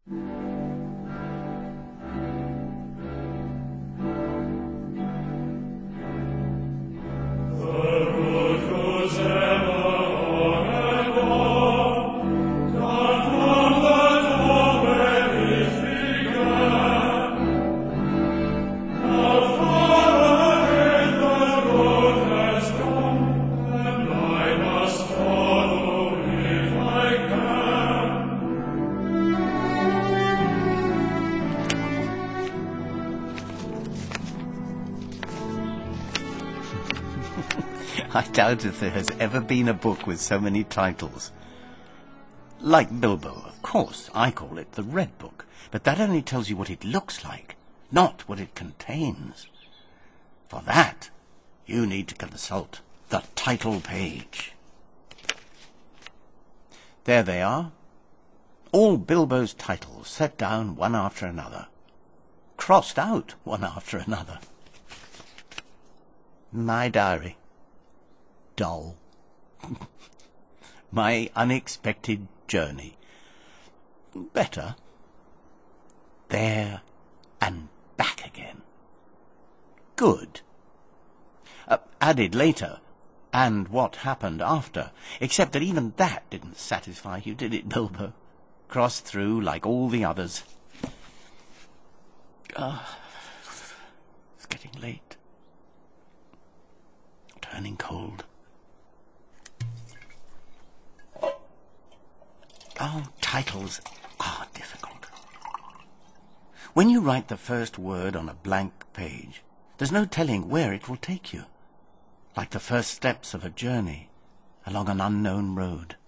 I doubt if there has ever been a book with so many titles. Like Bilbo, of course, I call it the Red Book, but that only tells you what it looks like, not what it contains. For that, you need to consult the title page. There they are, all Bilbo's titles set down one after another, crossed out one after another. My diary. Dull. My unexpected journey. Better. There and back again. Good. Added later, and what happened after, except that even that didn't satisfy you, did it, Bilbo? Crossed through like all the others. It's getting late. Turning cold. Oh, titles are difficult. When you write the first word on a blank page, there's no telling where it will take you, like the first steps of a journey along an unknown road.